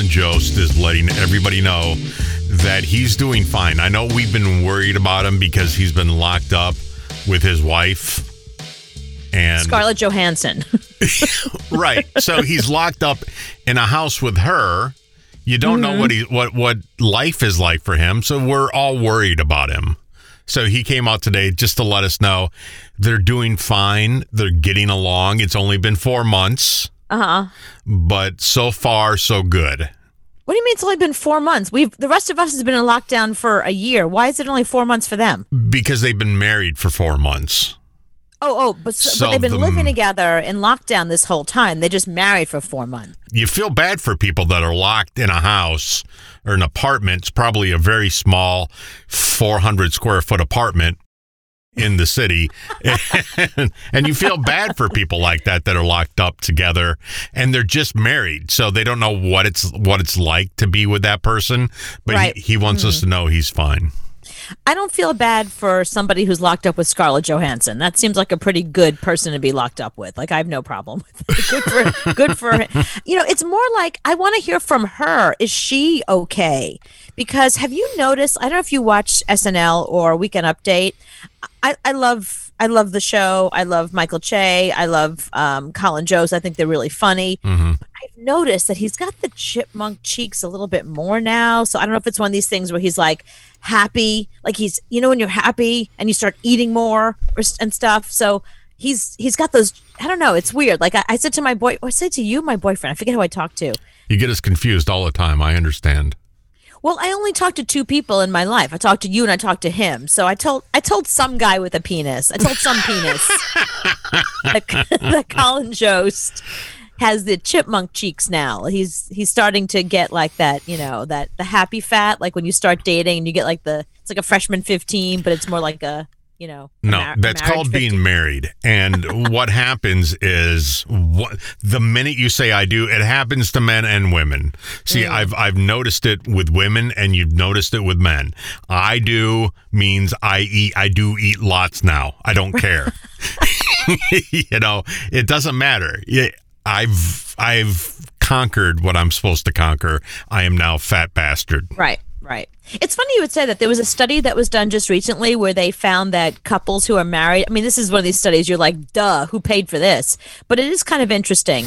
Colin Jost is letting everybody know that he's doing fine. I know we've been worried about him because he's been locked up with his wife and Scarlett Johansson. Right. So he's locked up in a house with her. You don't know what life is like for him. So we're all worried about him. So he came out today just to let us know they're doing fine. They're getting along. It's only been 4 months. But so far, so good. What do you mean it's only been 4 months? The rest of us has been in lockdown for a year. Why is it only 4 months for them? Because they've been married for 4 months. But they've been living together in lockdown this whole time. They just married for 4 months. You feel bad for people that are locked in a house or an apartment. It's probably a very small 400 square foot apartment in the city. And you feel bad for people like that are locked up together and they're just married. So they don't know what it's like to be with that person. But right. he wants us to know he's fine. I don't feel bad for somebody who's locked up with Scarlett Johansson. That seems like a pretty good person to be locked up with. Like, I have no problem with it. Good for her. It's more like I want to hear from her. Is she okay? Because have you noticed, I don't know if you watch SNL or Weekend Update. I love the show. I love Michael Che. I love Colin Jost. I think they're really funny. Mm-hmm. I've noticed that he's got the chipmunk cheeks a little bit more now. So I don't know if it's one of these things where he's like happy, like he's, when you're happy and you start eating more and stuff. So he's got those, I don't know. It's weird. Like I said to my I said to you, my boyfriend, I forget who I talked to. You get us confused all the time. I understand. Well, I only talked to 2 people in my life. I talked to you and I talked to him. So I told some guy with a penis. I told some penis that Colin Jost has the chipmunk cheeks now. He's starting to get like that, that the happy fat, like when you start dating and you get like it's like a freshman 15, but it's more like a no, that's called 50. Being married. And what happens is the minute you say I do, it happens to men and women. See, I've noticed it with women and you've noticed it with men. I do means I do eat lots now. I don't care. It doesn't matter. I've conquered what I'm supposed to conquer. I am now fat bastard. Right. It's funny you would say that. There was a study that was done just recently where they found that couples who are married, I mean, this is one of these studies you're like, duh, who paid for this? But it is kind of interesting.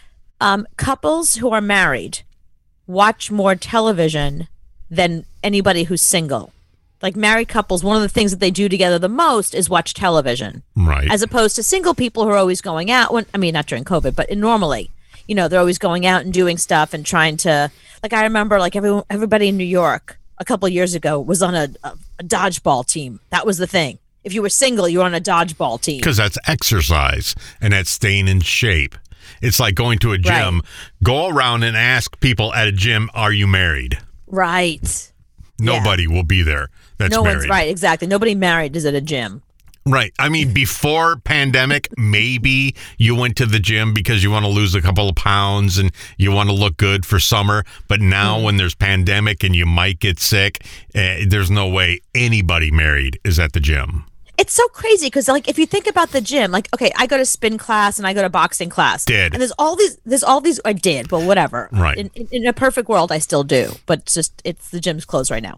Couples who are married watch more television than anybody who's single. Like married couples, one of the things that they do together the most is watch television. Right. As opposed to single people who are always going out. Not during COVID, but normally. They're always going out and doing stuff and trying to, like, I remember like everybody in New York a couple of years ago was on a dodgeball team. That was the thing. If you were single, you were on a dodgeball team. Because that's exercise and that's staying in shape. It's like going to a gym. Right. Go around and ask people at a gym, are you married? Right. Nobody will be there that's married. One's right, exactly. Nobody married is at a gym. Right. I mean, before pandemic, maybe you went to the gym because you want to lose a couple of pounds and you want to look good for summer. But now when there's pandemic and you might get sick, there's no way anybody married is at the gym. It's so crazy because, like, if you think about the gym, like, okay, I go to spin class and I go to boxing class. Did. And there's all these, I did, but whatever. Right. In a perfect world, I still do. But it's the gym's closed right now.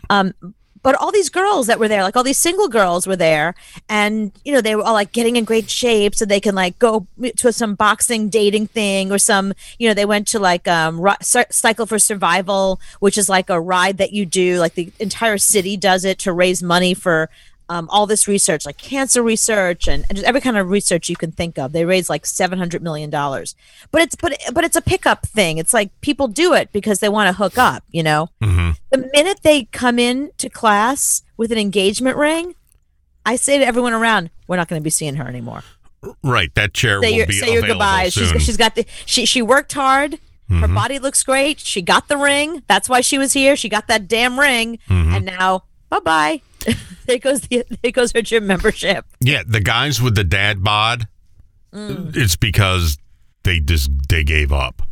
But all these girls that were there, like all these single girls were there, and they were all like getting in great shape so they can like go to some boxing dating thing or some, they went to like Cycle for Survival, which is like a ride that you do, like the entire city does it to raise money for all this research, like cancer research and just every kind of research you can think of. They raised like $700 million. But it's a pickup thing. It's like people do it because they want to hook up, Mm-hmm. The minute they come in to class with an engagement ring, I say to everyone around, we're not going to be seeing her anymore. Right. That chair will be say your goodbyes. Soon. She's got she worked hard. Mm-hmm. Her body looks great. She got the ring. That's why she was here. She got that damn ring. Mm-hmm. And now, bye-bye. There goes her gym membership. Yeah, the guys with the dad bod, it's because they gave up.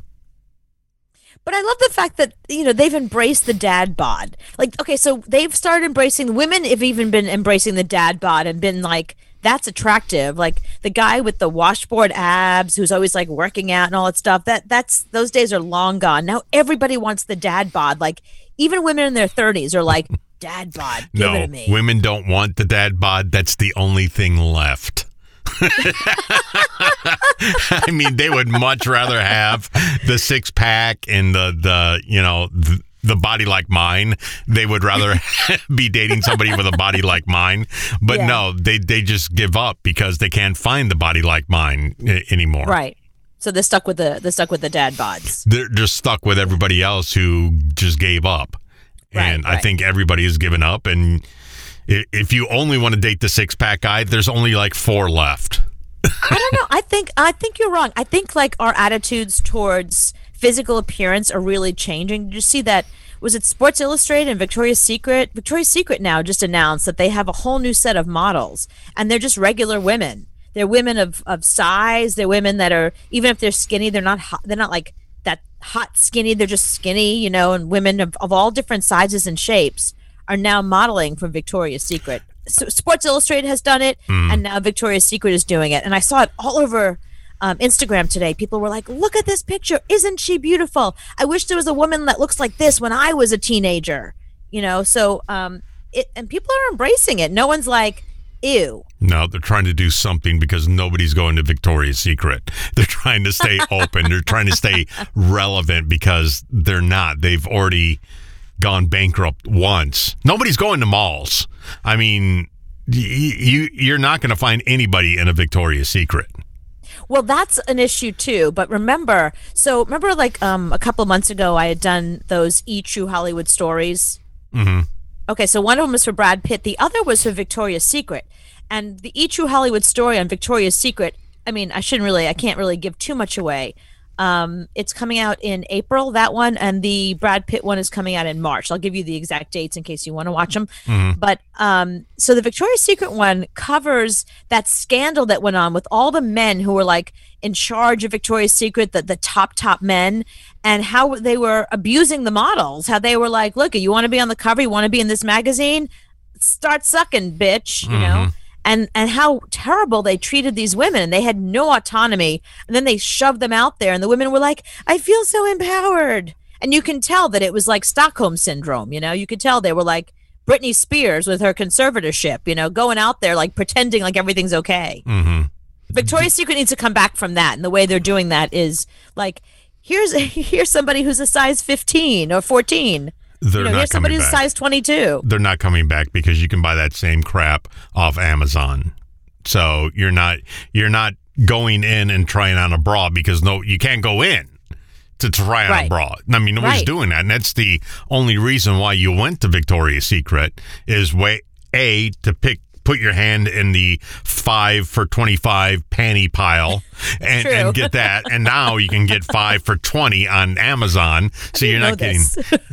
But I love the fact that, they've embraced the dad bod. Like, okay, so they've started embracing, women have even been embracing the dad bod and been like that's attractive. Like the guy with the washboard abs who's always like working out and all that stuff. That's those days are long gone. Now everybody wants the dad bod. Like even women in their 30s are like, dad bod, give it to me. Women don't want the dad bod. That's the only thing left. I mean, they would much rather have the six pack and the body like mine. They would rather be dating somebody with a body like mine. But no, they just give up because they can't find the body like mine anymore. Right. So they're stuck with the dad bods. They're just stuck with everybody else who just gave up. And I think everybody has given up. And if you only want to date the six pack guy, there's only like 4 left. I don't know. I think you're wrong. I think like our attitudes towards physical appearance are really changing. Did you see that? Was it Sports Illustrated and Victoria's Secret? Victoria's Secret now just announced that they have a whole new set of models, and they're just regular women. They're women of size. They're women that are, even if they're skinny, they're not hot, they're not like that hot skinny. They're just skinny, and women of all different sizes and shapes are now modeling for Victoria's Secret. So Sports Illustrated has done it, and now Victoria's Secret is doing it. And I saw it all over Instagram today. People were like, look at this picture. Isn't she beautiful? I wish there was a woman that looks like this when I was a teenager. So and people are embracing it. No one's like, ew. No, they're trying to do something because nobody's going to Victoria's Secret. They're trying to stay open. They're trying to stay relevant because they're not. They've already gone bankrupt once. Nobody's going to malls. I mean, you're not going to find anybody in a Victoria's Secret. Well, that's an issue too. But remember like a couple of months ago, I had done those True Hollywood stories. Mm-hmm. Okay, so one of them was for Brad Pitt. The other was for Victoria's Secret. And the True Hollywood story on Victoria's Secret, I mean, I can't really give too much away. It's coming out in April, that one, and the Brad Pitt one is coming out in March. I'll give you the exact dates in case you want to watch them. Mm-hmm. But so the Victoria's Secret one covers that scandal that went on with all the men who were like in charge of Victoria's Secret, the top men, and how they were abusing the models. How they were like, look, you want to be on the cover, you want to be in this magazine, start sucking, bitch, And how terrible they treated these women. They had no autonomy. And then they shoved them out there. And the women were like, I feel so empowered. And you can tell that it was like Stockholm Syndrome. You could tell they were like Britney Spears with her conservatorship, going out there like pretending like everything's okay. Mm-hmm. Victoria's Secret needs to come back from that. And the way they're doing that is like, here's somebody who's a size 15 or 14. They're not here's somebody coming who's back. size 22. They're not coming back because you can buy that same crap off Amazon. So you're not going in and trying on a bra because you can't go in to try on a bra. I mean, nobody's doing that. And that's the only reason why you went to Victoria's Secret is to put your hand in the 5 for $25 panty pile and get that. And now you can get 5 for $20 on Amazon. So you're not getting.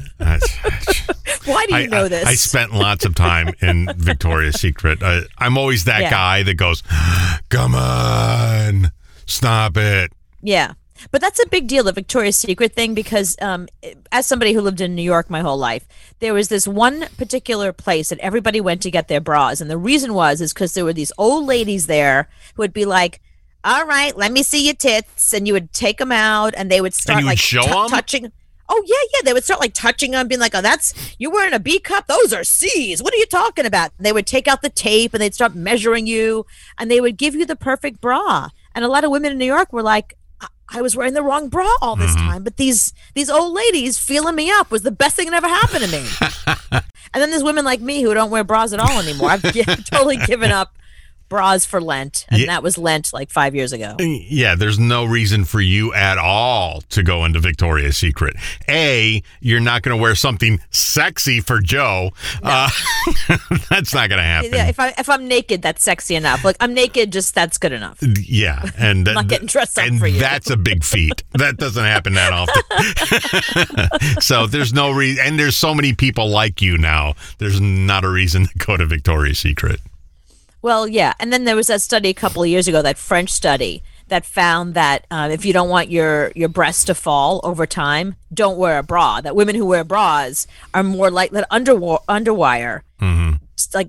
Why do you know this? I spent lots of time in Victoria's Secret. I'm always that guy that goes, come on, stop it. Yeah. But that's a big deal, the Victoria's Secret thing, because as somebody who lived in New York my whole life, there was this one particular place that everybody went to get their bras. And the reason is because there were these old ladies there who would be like, all right, let me see your tits. And you would take them out and they would start like touching. Oh, yeah. They would start like touching them, being like, oh, you're wearing a B cup? Those are C's. What are you talking about? And they would take out the tape and they'd start measuring you and they would give you the perfect bra. And a lot of women in New York were like, I was wearing the wrong bra all this time, but these old ladies feeling me up was the best thing that ever happened to me. And then there's women like me who don't wear bras at all anymore. I've totally given up bras for Lent, and that was Lent like 5 years ago. Yeah, there's no reason for you at all to go into Victoria's Secret. You're not going to wear something sexy for Joe. No. That's not going to happen. Yeah, if I'm naked, that's sexy enough. Like I'm naked, that's good enough. Yeah, and I'm not getting dressed up for you. That's a big feat. That doesn't happen that often. So there's no reason, and there's so many people like you now. There's not a reason to go to Victoria's Secret. Well, yeah. And then there was that study a couple of years ago, that French study that found that if you don't want your breasts to fall over time, don't wear a bra. That women who wear bras are more likely to underwire. Mm-hmm. Like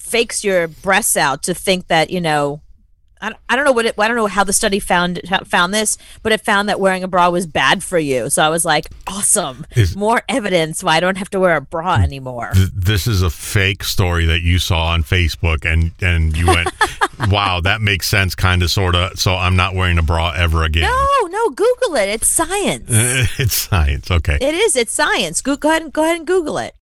fakes your breasts out to think that, I don't know I don't know how the study found this, but it found that wearing a bra was bad for you. So I was like, awesome, more evidence why I don't have to wear a bra anymore. This is a fake story that you saw on Facebook, and you went, wow, that makes sense, kind of, sort of. So I'm not wearing a bra ever again. No, Google it. It's science. It's science. Okay. It is. It's science. Go ahead and Google it.